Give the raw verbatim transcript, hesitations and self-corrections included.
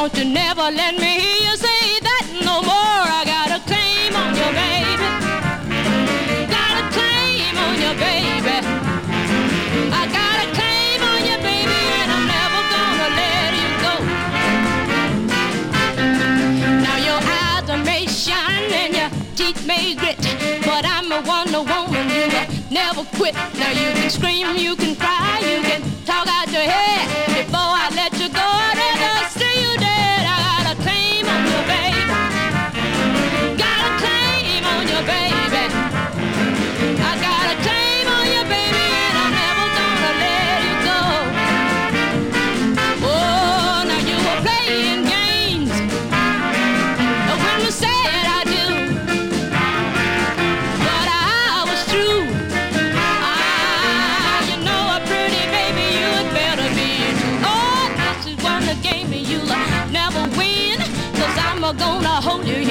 don't you never let me hear you say that no more. I got a claim on you, baby. Got a claim on you, baby. I got a claim on you, baby, and I'm never gonna let you go. Now your eyes are made shine and your teeth made grit, but I'm a wonder woman, you will never quit. Now you can scream, you can cry, you can talk out your head. Before I let you go, I'd rather see you dead. I got a claim on you, baby. Got a claim on you, baby. I got a claim on you, baby, and I'm never gonna let you go. Oh, now you were playing games when you said I do, but I was true. Ah, you know a pretty baby, you had better be true. Oh, this is one that gave me, you'll never win, 'cause I'm a gonna